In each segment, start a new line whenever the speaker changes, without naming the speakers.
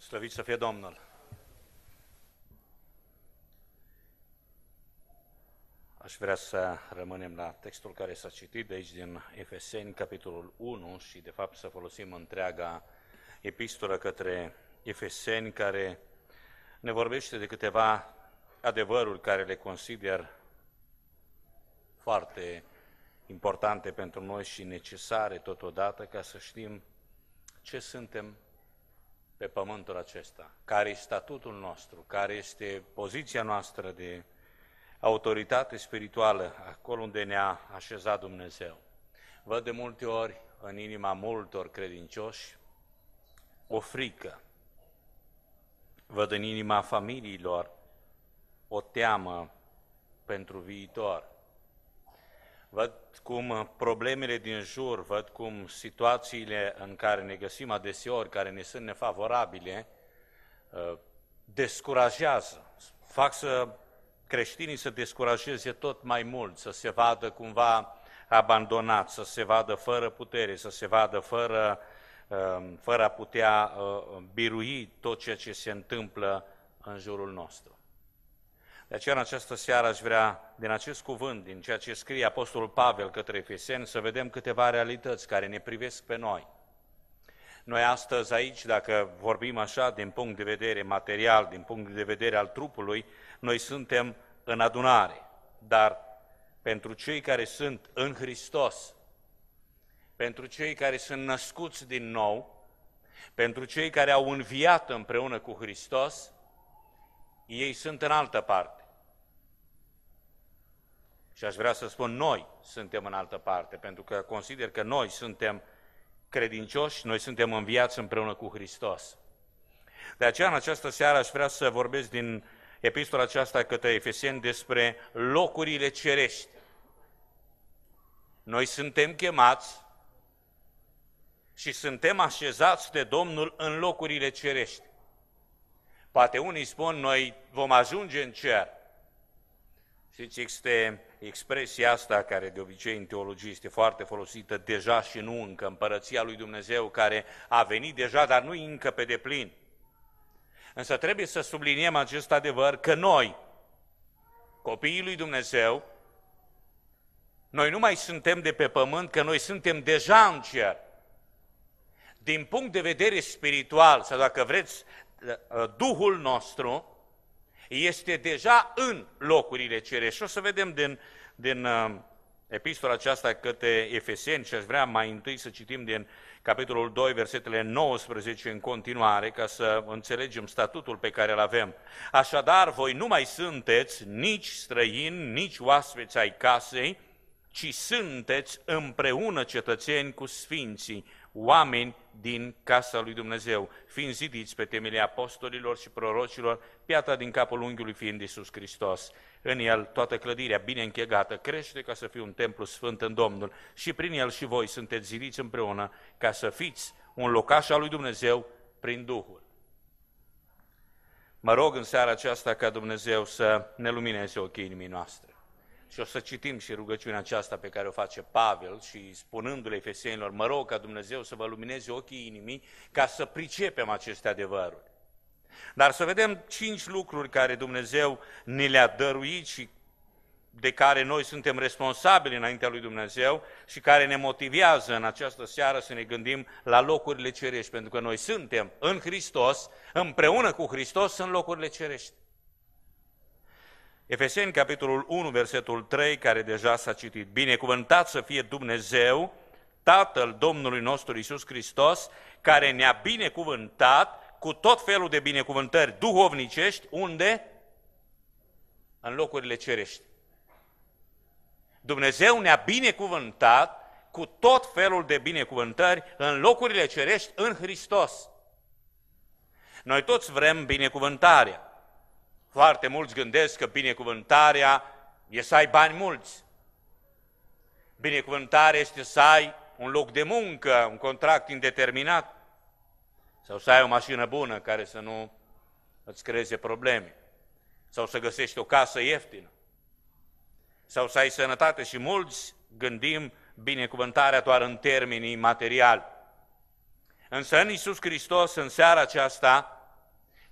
Slăvit să fie Domnul! Aș vrea să rămânem la textul care s-a citit de aici din Efeseni, capitolul 1, și de fapt să folosim întreaga epistolă către Efeseni, care ne vorbește de câteva adevăruri care le consider foarte importante pentru noi și necesare totodată ca să știm ce suntem pe pământul acesta, care este statutul nostru, care este poziția noastră de autoritate spirituală, acolo unde ne-a așezat Dumnezeu. Văd de multe ori în inima multor credincioși o frică, văd în inima familiilor o teamă pentru viitor. Văd cum problemele din jur, văd cum situațiile în care ne găsim adeseori, care ne sunt nefavorabile, descurajează, fac să creștinii să descurajeze tot mai mult, să se vadă cumva abandonați, să se vadă fără putere, să se vadă fără a putea birui tot ceea ce se întâmplă în jurul nostru. De aceea, în această seară, aș vrea, din acest cuvânt, din ceea ce scrie Apostolul Pavel către Efeseni, să vedem câteva realități care ne privesc pe noi. Noi astăzi aici, dacă vorbim așa, din punct de vedere material, din punct de vedere al trupului, noi suntem în adunare, dar pentru cei care sunt în Hristos, pentru cei care sunt născuți din nou, pentru cei care au înviat împreună cu Hristos, ei sunt în altă parte. Și aș vrea să spun, noi suntem în altă parte, pentru că consider că noi suntem credincioși, noi suntem înviați împreună cu Hristos. De aceea, în această seară, aș vrea să vorbesc din epistola aceasta către Efeseni despre locurile cerești. Noi suntem chemați și suntem așezați de Domnul în locurile cerești. Poate unii spun, noi vom ajunge în cer. Știți, este expresia asta care de obicei în teologie este foarte folosită, deja și nu încă, împărăția lui Dumnezeu care a venit deja, dar nu încă pe deplin. Însă trebuie să subliniem acest adevăr că noi, copiii lui Dumnezeu, noi nu mai suntem de pe pământ, că noi suntem deja în cer. Din punct de vedere spiritual, sau dacă vreți, Duhul nostru este deja în locurile cerești. Și o să vedem din epistola aceasta către Efeseni și aș vrea mai întâi să citim din capitolul 2, versetele 19 în continuare, ca să înțelegem statutul pe care îl avem. Așadar, voi nu mai sunteți nici străini, nici oaspeți ai casei, ci sunteți împreună cetățeni cu sfinții, oameni din casa lui Dumnezeu, fiind zidiți pe temelia apostolilor și prorocilor, piatra din capul unghiului fiind Iisus Hristos. În el toată clădirea bine închegată crește ca să fie un templu sfânt în Domnul și prin el și voi sunteți zidiți împreună ca să fiți un locaș al lui Dumnezeu prin Duhul. Mă rog în seara aceasta ca Dumnezeu să ne lumineze ochii inimii noastre. Și o să citim și rugăciunea aceasta pe care o face Pavel și spunându-le Efesenilor, mă rog ca Dumnezeu să vă lumineze ochii inimii ca să pricepem aceste adevăruri. Dar să vedem 5 lucruri care Dumnezeu ne le-a dăruit și de care noi suntem responsabili înaintea lui Dumnezeu și care ne motivează în această seară să ne gândim la locurile cerești, pentru că noi suntem în Hristos, împreună cu Hristos în locurile cerești. Efeseni, capitolul 1, versetul 3, care deja s-a citit. Binecuvântat să fie Dumnezeu, Tatăl Domnului nostru Iisus Hristos, care ne-a binecuvântat cu tot felul de binecuvântări duhovnicești, unde? În locurile cerești. Dumnezeu ne-a binecuvântat cu tot felul de binecuvântări în locurile cerești în Hristos. Noi toți vrem binecuvântarea. Foarte mulți gândesc că binecuvântarea e să ai bani mulți. Binecuvântarea este să ai un loc de muncă, un contract indeterminat, sau să ai o mașină bună care să nu îți creeze probleme, sau să găsești o casă ieftină, sau să ai sănătate și mulți gândim binecuvântarea doar în termenii materiali. Însă în Iisus Hristos, în seara aceasta,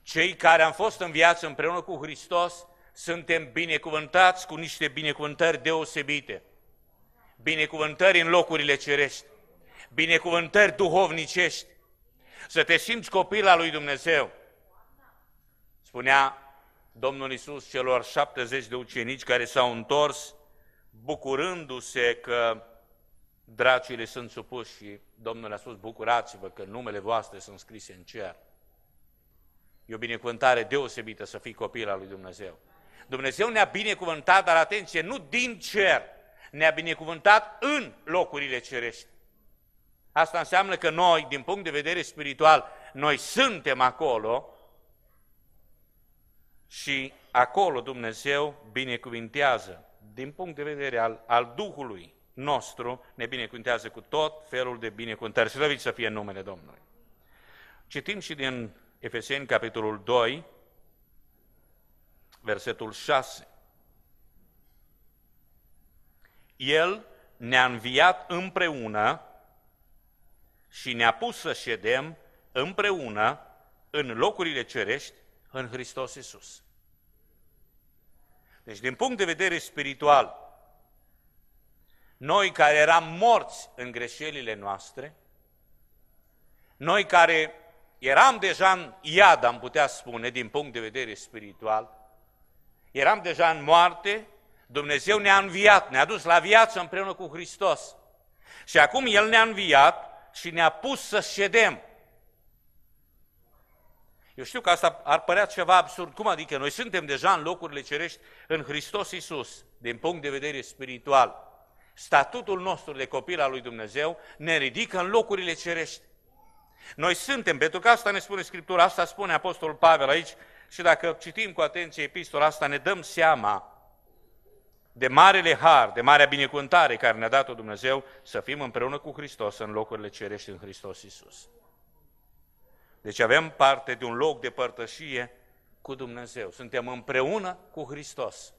Cei care am fost în viață împreună cu Hristos, suntem binecuvântați cu niște binecuvântări deosebite. Binecuvântări în locurile cerești, binecuvântări duhovnicești. Să te simți copil al lui Dumnezeu. Spunea Domnul Iisus celor 70 de ucenici care s-au întors, bucurându-se că dracii sunt supuși, și Domnul a spus: bucurați-vă că numele voastre sunt scrise în cer. E o binecuvântare deosebită să fii copil al lui Dumnezeu. Dumnezeu ne-a binecuvântat, dar atenție, nu din cer, ne-a binecuvântat în locurile cerești. Asta înseamnă că noi, din punct de vedere spiritual, noi suntem acolo și acolo Dumnezeu binecuvintează. Din punct de vedere al Duhului nostru, ne binecuvintează cu tot felul de binecuvântări. Slăvit să fie numele Domnului. Citim și din Efeseni, capitolul 2, versetul 6. El ne-a înviat împreună și ne-a pus să ședem împreună în locurile cerești în Hristos Iisus. Deci, din punct de vedere spiritual, noi care eram morți în greșelile noastre, noi care eram deja în iad, am putea spune, din punct de vedere spiritual, eram deja în moarte, Dumnezeu ne-a înviat, ne-a dus la viață împreună cu Hristos. Și acum El ne-a înviat și ne-a pus să ședem. Eu știu că asta ar părea ceva absurd. Cum adică? Noi suntem deja în locurile cerești în Hristos Iisus, din punct de vedere spiritual. Statutul nostru de copil al lui Dumnezeu ne ridică în locurile cerești. Noi suntem, pentru că asta ne spune Scriptura, asta spune Apostolul Pavel aici, și dacă citim cu atenție epistola asta, ne dăm seama de marele har, de marea binecuvântare care ne-a dat-o Dumnezeu să fim împreună cu Hristos în locurile cerești în Hristos Iisus. Deci avem parte de un loc de părtășie cu Dumnezeu. Suntem împreună cu Hristos.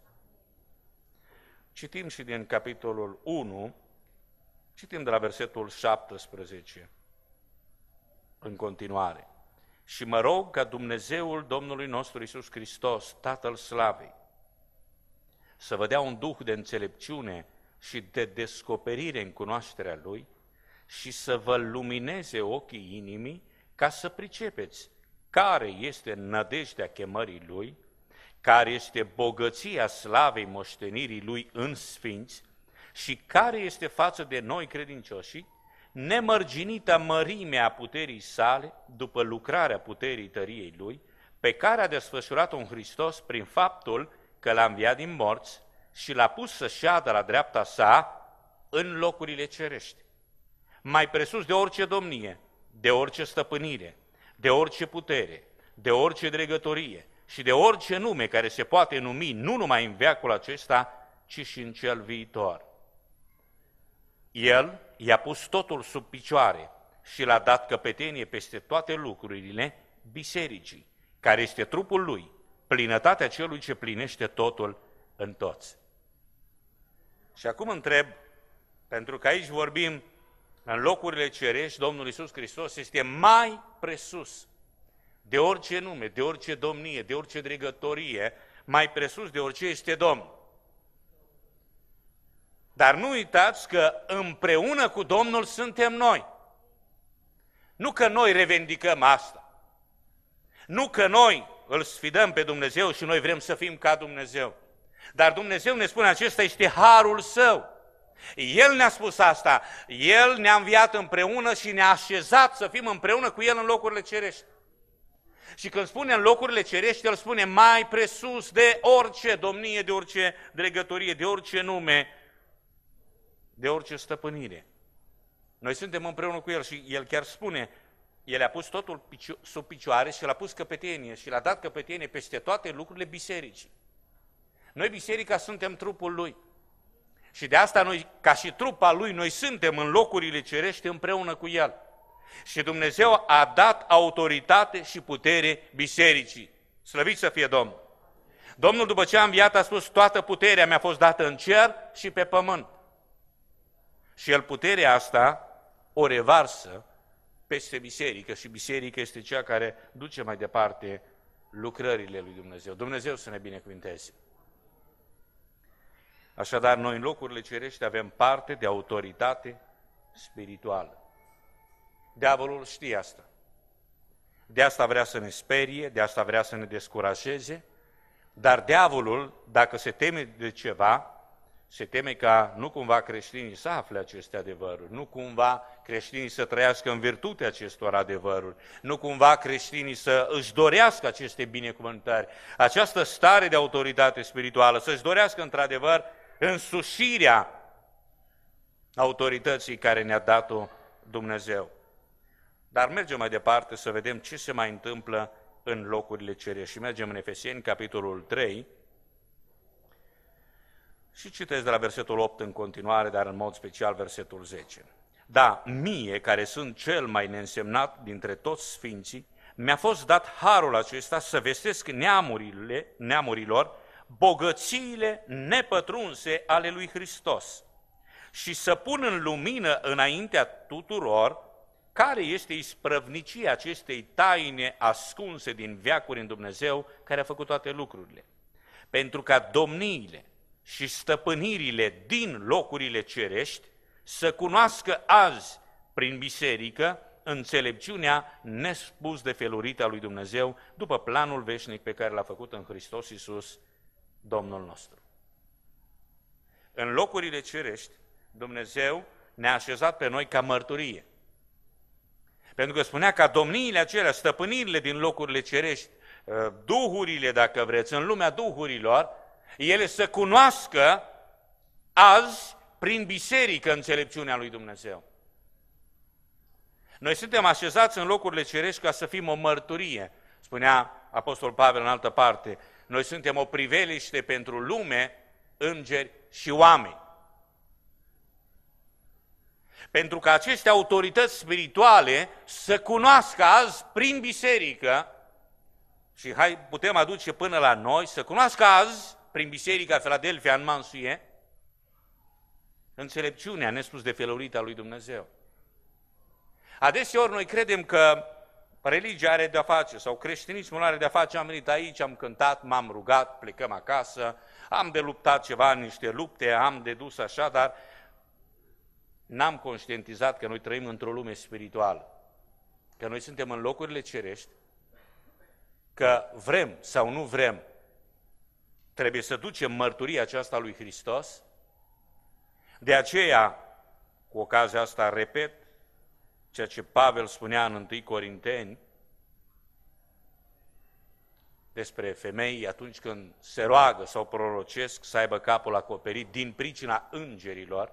Citim și din capitolul 1, citim de la versetul 17 în continuare. Și mă rog ca Dumnezeul Domnului nostru Iisus Hristos, Tatăl Slavei, să vă dea un duh de înțelepciune și de descoperire în cunoașterea Lui și să vă lumineze ochii inimii ca să pricepeți care este nădejdea chemării Lui, care este bogăția slavei moștenirii Lui în sfinți și care este față de noi credincioșii nemărginită mărimea puterii sale după lucrarea puterii tăriei Lui, pe care a desfășurat-o în Hristos prin faptul că l-a înviat din morți și l-a pus să șadă la dreapta sa în locurile cerești, mai presus de orice domnie, de orice stăpânire, de orice putere, de orice dregătorie și de orice nume care se poate numi nu numai în veacul acesta, ci și în cel viitor. El i-a pus totul sub picioare și l-a dat căpetenie peste toate lucrurile bisericii, care este trupul Lui, plinătatea celui ce plinește totul în toți. Și acum întreb, pentru că aici vorbim în locurile cerești, Domnul Iisus Hristos este mai presus de orice nume, de orice domnie, de orice dregătorie, mai presus de orice este Domnul. Dar nu uitați că împreună cu Domnul suntem noi. Nu că noi revendicăm asta. Nu că noi îl sfidăm pe Dumnezeu și noi vrem să fim ca Dumnezeu. Dar Dumnezeu ne spune, acesta este harul Său. El ne-a spus asta. El ne-a înviat împreună și ne-a așezat să fim împreună cu El în locurile cerești. Și când spune în locurile cerești, El spune mai presus de orice domnie, de orice dregătorie, de orice nume, de orice stăpânire. Noi suntem împreună cu El și El chiar spune, El a pus totul sub picioare și l-a pus căpetenie și l-a dat căpetenie peste toate lucrurile bisericii. Noi, biserica, suntem trupul Lui. Și de asta noi, ca și trupa Lui, noi suntem în locurile cerești împreună cu El. Și Dumnezeu a dat autoritate și putere bisericii. Slăvit să fie Domnul! Domnul, după ce a înviat, a spus, toată puterea mi-a fost dată în cer și pe pământ. Și El puterea asta o revarsă peste biserică și biserica este cea care duce mai departe lucrările lui Dumnezeu. Dumnezeu să ne binecuvinteze. Așadar, noi în locurile cerești avem parte de autoritate spirituală. Diavolul știe asta. De asta vrea să ne sperie, de asta vrea să ne descurajeze, dar diavolul, dacă se teme de ceva, se teme ca nu cumva creștinii să afle aceste adevăruri, nu cumva creștinii să trăiască în virtutea acestor adevăruri, nu cumva creștinii să își dorească aceste binecuvântări, această stare de autoritate spirituală, să-și dorească într-adevăr însușirea autorității care ne-a dat-o Dumnezeu. Dar mergem mai departe să vedem ce se mai întâmplă în locurile cerești. Și mergem în Efeseni, capitolul 3, și citesc de la versetul 8 în continuare, dar în mod special versetul 10. Da, mie, care sunt cel mai neînsemnat dintre toți sfinții, mi-a fost dat harul acesta să vestesc neamurilor bogățiile nepătrunse ale lui Hristos și să pun în lumină înaintea tuturor care este isprăvnicia acestei taine ascunse din veacuri în Dumnezeu, care a făcut toate lucrurile, pentru ca domniile și stăpânirile din locurile cerești să cunoască azi, prin biserică, înțelepciunea nespus de felurită a lui Dumnezeu, după planul veșnic pe care l-a făcut în Hristos Iisus, Domnul nostru. În locurile cerești, Dumnezeu ne-a așezat pe noi ca mărturie. Pentru că spunea ca domniile acelea, stăpânirile din locurile cerești, duhurile, dacă vreți, în lumea duhurilor, ele să cunoască azi, prin biserică, înțelepciunea lui Dumnezeu. Noi suntem așezați în locurile cerești ca să fim o mărturie. Spunea Apostol Pavel în altă parte, noi suntem o priveliște pentru lume, îngeri și oameni. Pentru că aceste autorități spirituale să cunoască azi prin biserică, și putem aduce până la noi, să cunoască azi, prin biserica Philadelphia în Mansuie, înțelepciunea nespus de felurită a lui Dumnezeu. Adeseori noi credem că religia are de-a face, sau creștinismul are de-a face, am venit aici, am cântat, m-am rugat, plecăm acasă, am de luptat ceva în niște lupte, am de dus așa, dar n-am conștientizat că noi trăim într-o lume spirituală, că noi suntem în locurile cerești, că vrem sau nu vrem, trebuie să ducem mărturia aceasta lui Hristos. De aceea, cu ocazia asta, repet ceea ce Pavel spunea în 1 Corinteni despre femei atunci când se roagă sau prorocesc să aibă capul acoperit din pricina îngerilor.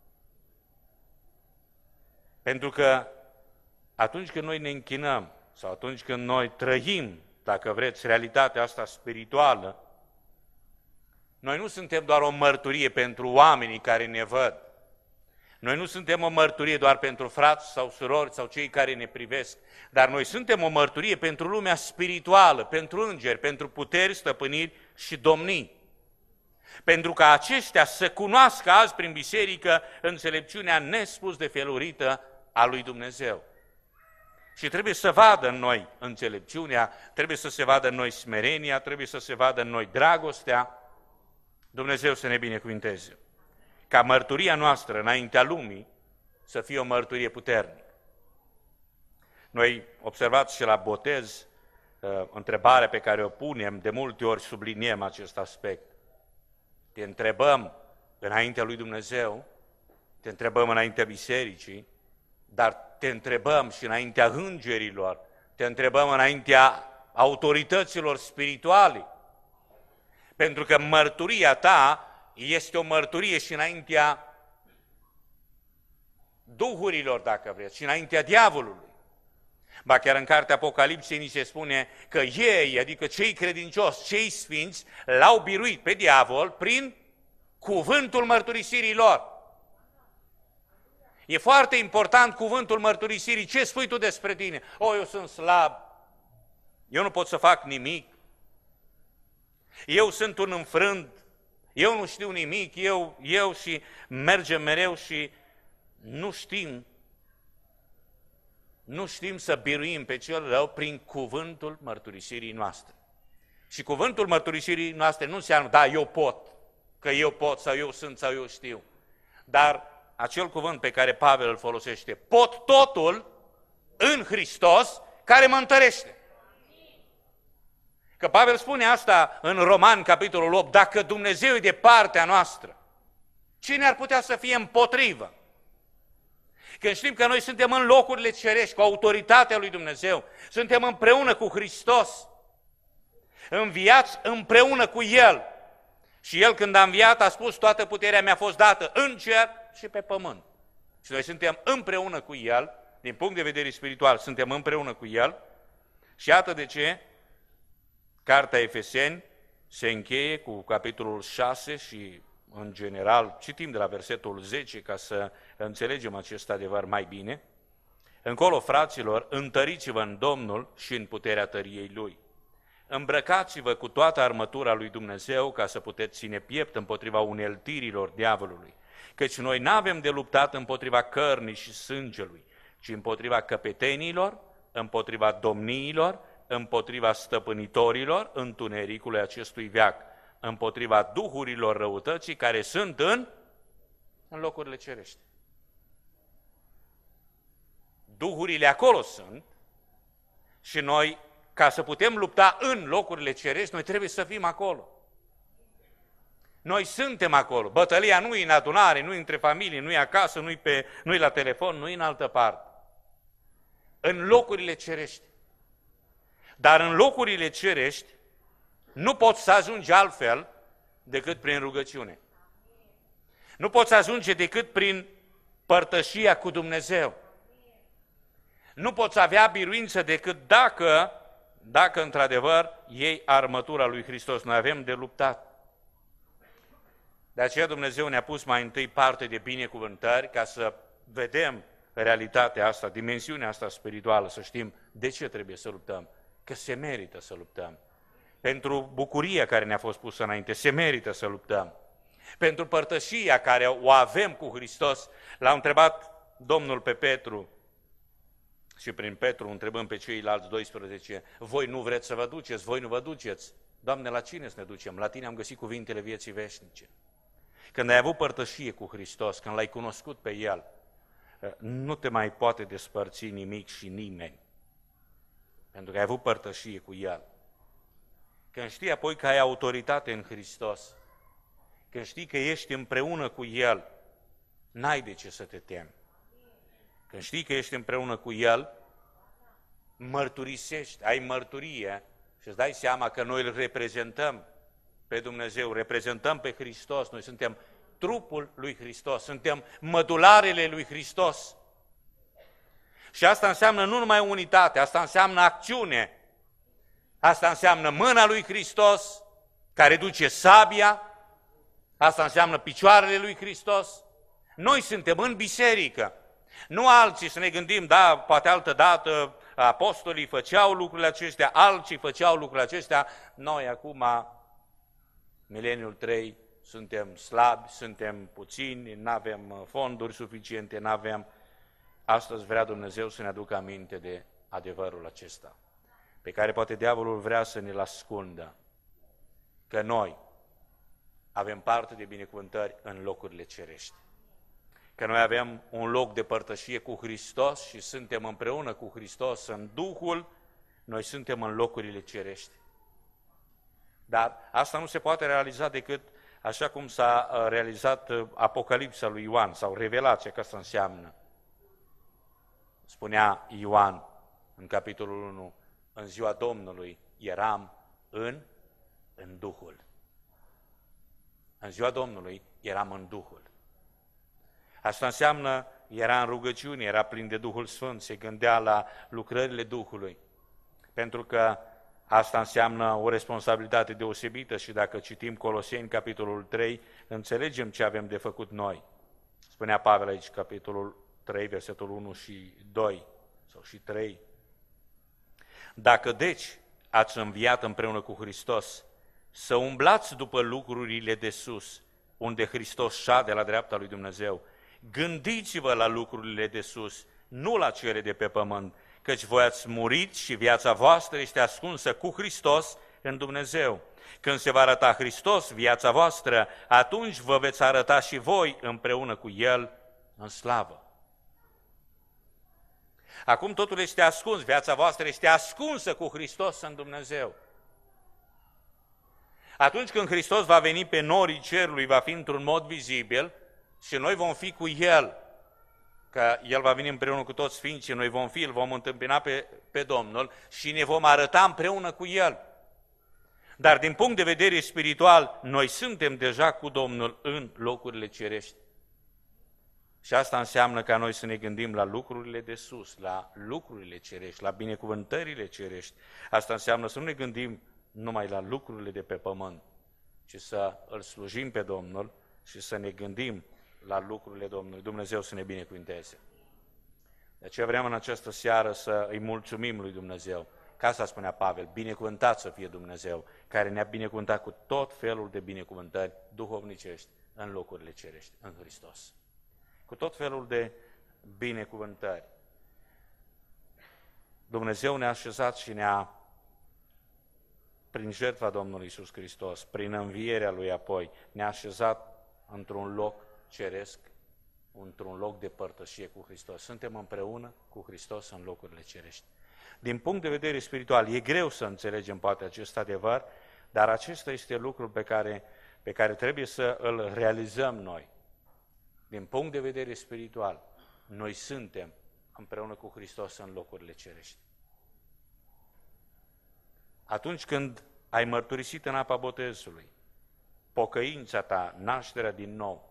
Pentru că atunci când noi ne închinăm sau atunci când noi trăim, dacă vreți, realitatea asta spirituală, noi nu suntem doar o mărturie pentru oamenii care ne văd. Noi nu suntem o mărturie doar pentru frați sau surori sau cei care ne privesc, dar noi suntem o mărturie pentru lumea spirituală, pentru îngeri, pentru puteri, stăpâniri și domnii. Pentru ca aceștia să cunoască azi prin biserică înțelepciunea nespus de felurită a lui Dumnezeu. Și trebuie să vadă în noi înțelepciunea, trebuie să se vadă în noi smerenia, trebuie să se vadă în noi dragostea. Dumnezeu să ne binecuvinteze. Ca mărturia noastră înaintea lumii să fie o mărturie puternică. Noi observați și la botez, întrebarea pe care o punem, de multe ori subliniem acest aspect. Te întrebăm înaintea lui Dumnezeu, te întrebăm înaintea bisericii, dar te întrebăm și înaintea îngerilor, te întrebăm înaintea autorităților spirituale. Pentru că mărturia ta este o mărturie și înaintea duhurilor, dacă vreți, și înaintea diavolului. Ba chiar în cartea Apocalipsei ni se spune că ei, adică cei credincioși, cei sfinți, l-au biruit pe diavol prin cuvântul mărturisirii lor. E foarte important cuvântul mărturisirii. Ce spui tu despre tine? Eu sunt slab, eu nu pot să fac nimic, eu sunt un înfrânt, eu nu știu nimic, eu și mergem mereu și nu știm să biruim pe cel rău prin cuvântul mărturisirii noastre. Și cuvântul mărturisirii noastre nu înseamnă, da, eu pot, că eu pot, sau eu sunt, sau eu știu. Dar acel cuvânt pe care Pavel îl folosește, pot totul în Hristos care mă întărește. Că Pavel spune asta în Romani, capitolul 8, dacă Dumnezeu e de partea noastră, cine ar putea să fie împotrivă? Când știm că noi suntem în locurile cerești, cu autoritatea lui Dumnezeu, suntem împreună cu Hristos, înviați împreună cu El. Și El când a înviat a spus, toată puterea mi-a fost dată în cer și pe pământ. Și noi suntem împreună cu El, din punct de vedere spiritual, suntem împreună cu El. Și iată de ce Cartea Efeseni se încheie cu capitolul 6 și, în general, citim de la versetul 10 ca să înțelegem acest adevăr mai bine. Încolo, fraților, întăriți-vă în Domnul și în puterea tăriei Lui. Îmbrăcați-vă cu toată armătura lui Dumnezeu ca să puteți ține piept împotriva uneltirilor diavolului, căci noi n-avem de luptat împotriva cărnii și sângelui, ci împotriva căpetenilor, împotriva domniilor, împotriva stăpânitorilor întunericului acestui veac, împotriva duhurilor răutății care sunt în locurile cerești. Duhurile acolo sunt și noi, ca să putem lupta în locurile cerești, noi trebuie să fim acolo. Noi suntem acolo. Bătălia nu e în adunare, nu e între familie, nu e acasă, nu e la telefon, nu e în altă parte. În locurile cerești. Dar în locurile cerești nu poți să ajungi altfel decât prin rugăciune. Nu poți ajunge decât prin părtășia cu Dumnezeu. Nu poți avea biruință decât dacă într-adevăr iei armătura lui Hristos. Noi avem de luptat. De aceea Dumnezeu ne-a pus mai întâi parte de binecuvântări ca să vedem realitatea asta, dimensiunea asta spirituală, să știm de ce trebuie să luptăm. Că se merită să luptăm. Pentru bucuria care ne-a fost pusă înainte, se merită să luptăm. Pentru părtășia care o avem cu Hristos, l-a întrebat Domnul pe Petru și prin Petru întrebăm pe ceilalți 12, voi nu vreți să vă duceți, voi nu vă duceți. Doamne, la cine să ne ducem? La tine am găsit cuvintele vieții veșnice. Când ai avut părtășie cu Hristos, când l-ai cunoscut pe El, nu te mai poate despărți nimic și nimeni. Pentru că ai avut părtășie cu El. Când știi apoi că ai autoritate în Hristos, când știi că ești împreună cu El, n-ai de ce să te temi. Când știi că ești împreună cu El, mărturisești, ai mărturie și îți dai seama că noi îl reprezentăm pe Dumnezeu, reprezentăm pe Hristos, noi suntem trupul lui Hristos, suntem mădularele lui Hristos. Și asta înseamnă nu numai unitate, asta înseamnă acțiune, asta înseamnă mâna lui Hristos care duce sabia, asta înseamnă picioarele lui Hristos. Noi suntem în biserică, nu alții să ne gândim, da, poate altă dată apostolii făceau lucrurile acestea, alții făceau lucrurile acestea, noi acum, mileniul 3, suntem slabi, suntem puțini, nu avem fonduri suficiente, nu avem. Astăzi vrea Dumnezeu să ne aducă aminte de adevărul acesta, pe care poate diavolul vrea să ne-l ascundă, că noi avem parte de binecuvântări în locurile cerești, că noi avem un loc de părtășie cu Hristos și suntem împreună cu Hristos în Duhul, noi suntem în locurile cerești. Dar asta nu se poate realiza decât așa cum s-a realizat Apocalipsa lui Ioan sau revelația, că asta înseamnă. Spunea Ioan în capitolul 1, în ziua Domnului eram în Duhul. În ziua Domnului eram în Duhul. Asta înseamnă, era în rugăciune, era plin de Duhul Sfânt, se gândea la lucrările Duhului. Pentru că asta înseamnă o responsabilitate deosebită și dacă citim Coloseni, capitolul 3, înțelegem ce avem de făcut noi. Spunea Pavel aici, capitolul 3, versetul 1 și 2, sau și 3. Dacă deci ați înviat împreună cu Hristos, să umblați după lucrurile de sus, unde Hristos șade la dreapta lui Dumnezeu, gândiți-vă la lucrurile de sus, nu la cele de pe pământ, căci voi ați murit și viața voastră este ascunsă cu Hristos în Dumnezeu. Când se va arăta Hristos, viața voastră, atunci vă veți arăta și voi împreună cu El în slavă. Acum totul este ascuns, viața voastră este ascunsă cu Hristos în Dumnezeu. Atunci când Hristos va veni pe norii cerului, va fi într-un mod vizibil și noi vom fi cu El, că El va veni împreună cu toți sfinții, noi vom fi, îl vom întâmpina pe Domnul și ne vom arăta împreună cu El. Dar din punct de vedere spiritual, noi suntem deja cu Domnul în locurile cerești. Și asta înseamnă ca noi să ne gândim la lucrurile de sus, la lucrurile cerești, la binecuvântările cerești. Asta înseamnă să nu ne gândim numai la lucrurile de pe pământ, ci să îl slujim pe Domnul și să ne gândim la lucrurile Domnului. Dumnezeu să ne binecuvânteze. De aceea vrem în această seară să îi mulțumim lui Dumnezeu. Ca asta spunea Pavel, binecuvântat să fie Dumnezeu, care ne-a binecuvântat cu tot felul de binecuvântări duhovnicești în locurile cerești, în Hristos. Cu tot felul de binecuvântări. Dumnezeu ne-a așezat și ne-a, prin jertfa Domnului Iisus Hristos, prin învierea Lui apoi, ne-a așezat într-un loc ceresc, într-un loc de părtășie cu Hristos. Suntem împreună cu Hristos în locurile cerești. Din punct de vedere spiritual, e greu să înțelegem poate acest adevăr, dar acesta este lucrul pe care trebuie să îl realizăm noi. Din punct de vedere spiritual, noi suntem împreună cu Hristos în locurile cerești. Atunci când ai mărturisit în apa botezului, pocăința ta, nașterea din nou,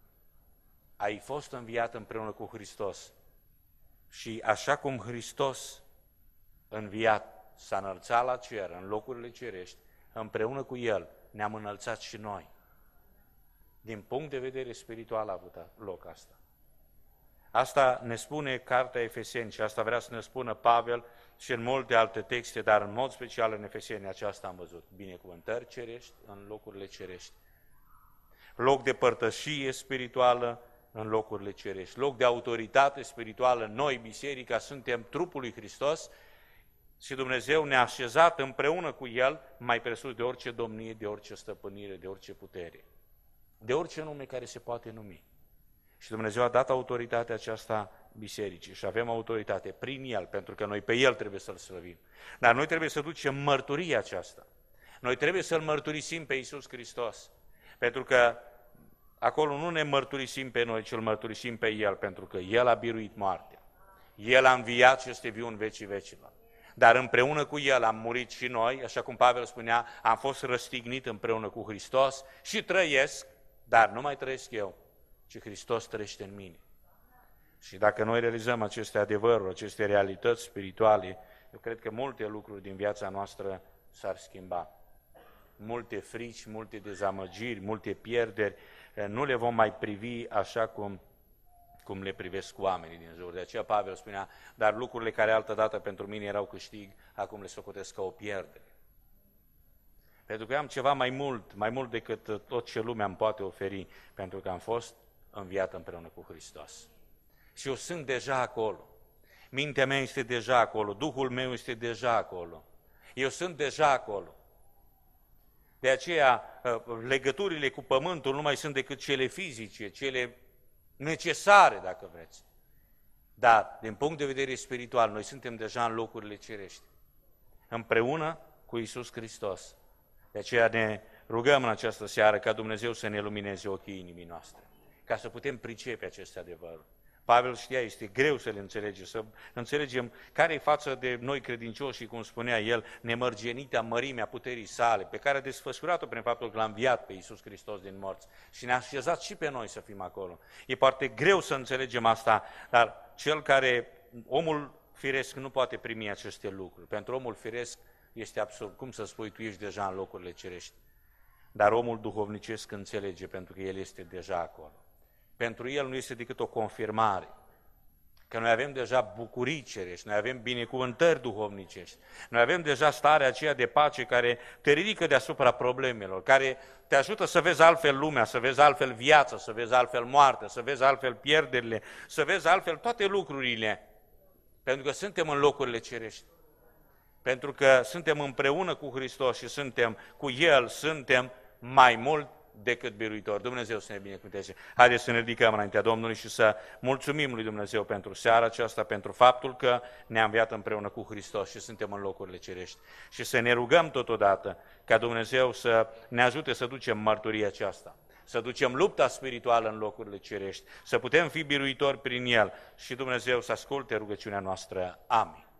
ai fost înviat împreună cu Hristos și așa cum Hristos înviat s-a înălțat la cer, în locurile cerești, împreună cu El ne-am înălțat și noi. Din punct de vedere spiritual a avut loc asta. Asta ne spune Cartea Efeseni și asta vrea să ne spună Pavel și în multe alte texte, dar în mod special în Efeseni aceasta am văzut. Binecuvântări cerești în locurile cerești. Loc de părtășie spirituală în locurile cerești. Loc de autoritate spirituală. Noi, biserica, suntem trupul lui Hristos și Dumnezeu ne-a așezat împreună cu El mai presus de orice domnie, de orice stăpânire, de orice putere, de orice nume care se poate numi. Și Dumnezeu a dat autoritatea aceasta bisericii și avem autoritate prin El, pentru că noi pe El trebuie să-L slăvim. Dar noi trebuie să ducem mărturia aceasta. Noi trebuie să-L mărturisim pe Iisus Hristos, pentru că acolo nu ne mărturisim pe noi, ci îl mărturisim pe El, pentru că El a biruit moartea. El a înviat și este viu în vecii vecilor. Dar împreună cu El am murit și noi, așa cum Pavel spunea, am fost răstignit împreună cu Hristos și trăiesc, dar nu mai trăiesc eu, ci Hristos trăiește în mine. Și dacă noi realizăm aceste adevăruri, aceste realități spirituale, eu cred că multe lucruri din viața noastră s-ar schimba. Multe frici, multe dezamăgiri, multe pierderi, nu le vom mai privi așa cum le privesc oamenii din jur. De aceea Pavel spunea, dar lucrurile care altădată pentru mine erau câștig, acum le socotesc ca o pierdere. Pentru că am ceva mai mult decât tot ce lumea îmi poate oferi, pentru că am fost înviat împreună cu Hristos. Și eu sunt deja acolo. Mintea mea este deja acolo, Duhul meu este deja acolo. Eu sunt deja acolo. De aceea, legăturile cu pământul nu mai sunt decât cele fizice, cele necesare, dacă vreți. Dar, din punct de vedere spiritual, noi suntem deja în locurile cerești, împreună cu Iisus Hristos. De aceea ne rugăm în această seară ca Dumnezeu să ne lumineze ochii inimii noastre, ca să putem pricepe aceste adevăruri. Pavel știa, este greu să le înțelege, să înțelegem care e față de noi credincioși și, cum spunea el, nemărgenitea mărimea puterii sale, pe care a desfășurat-o prin faptul că l-a înviat pe Iisus Hristos din morți și ne-a așezat și pe noi să fim acolo. E foarte greu să înțelegem asta, dar omul firesc nu poate primi aceste lucruri. Pentru omul firesc este absurd. Cum să spui, tu ești deja în locurile cerești? Dar omul duhovnicesc înțelege, pentru că el este deja acolo. Pentru el nu este decât o confirmare, că noi avem deja bucurii cerești, noi avem binecuvântări duhovnicești, noi avem deja starea aceea de pace care te ridică deasupra problemelor, care te ajută să vezi altfel lumea, să vezi altfel viața, să vezi altfel moartea, să vezi altfel pierderile, să vezi altfel toate lucrurile, pentru că suntem în locurile cerești. Pentru că suntem împreună cu Hristos și suntem cu El, suntem mai mult decât biruitori. Dumnezeu să ne binecuvânteze. Haideți să ne ridicăm înaintea Domnului și să mulțumim lui Dumnezeu pentru seara aceasta, pentru faptul că ne-a înviat împreună cu Hristos și suntem în locurile cerești. Și să ne rugăm totodată ca Dumnezeu să ne ajute să ducem mărturia aceasta, să ducem lupta spirituală în locurile cerești, să putem fi biruitori prin El și Dumnezeu să asculte rugăciunea noastră. Amin.